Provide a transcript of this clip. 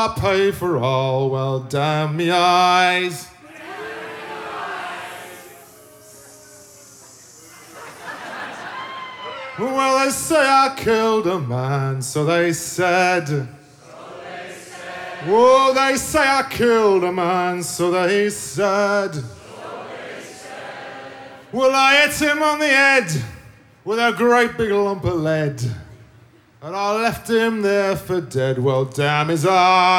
I pay for all. Well, damn me eyes. Well, they say I killed a man, so they said. Oh, they say I killed a man, so they said. Well, I hit him on the head with a great big lump of lead, and I left him there for dead. Well, damn his eyes.